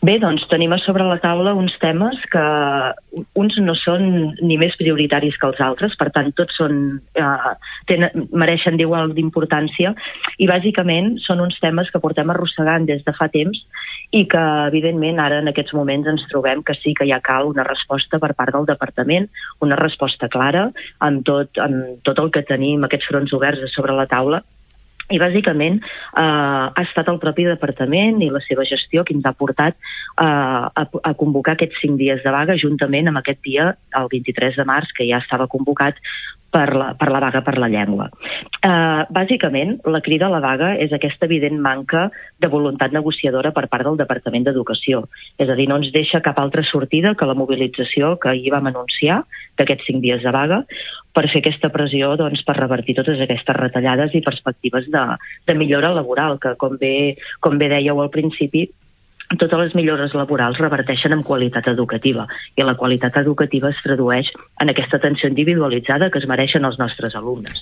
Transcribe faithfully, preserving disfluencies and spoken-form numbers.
Bé, doncs tenim a sobre la taula uns temes que uns no són ni més prioritaris que els altres, per tant tots són, eh, tenen, mereixen d'igual d'importància, i bàsicament són uns temes que portem arrossegant des de fa temps i que evidentment ara en aquests moments ens trobem que sí que ja cal una resposta per part del departament, una resposta clara amb tot, amb tot el que tenim, aquests fronts oberts a sobre la taula. I bàsicament eh, ha estat el propi departament i la seva gestió qui ens ha portat eh, a, a convocar aquests cinc dies de vaga juntament amb aquest dia, el vint-i-tres de març, que ja estava convocat per la, per la vaga per la llengua. Eh, bàsicament, la crida a la vaga és aquesta evident manca de voluntat negociadora per part del Departament d'Educació. És a dir, no ens deixa cap altra sortida que la mobilització que ahir vam anunciar d'aquests cinc dies de vaga per fer aquesta pressió, doncs, per revertir totes aquestes retallades i perspectives de, de millora laboral, que com bé, com bé dèieu al principi, totes les millores laborals reverteixen en qualitat educativa, i la qualitat educativa es tradueix en aquesta atenció individualitzada que es mereixen els nostres alumnes.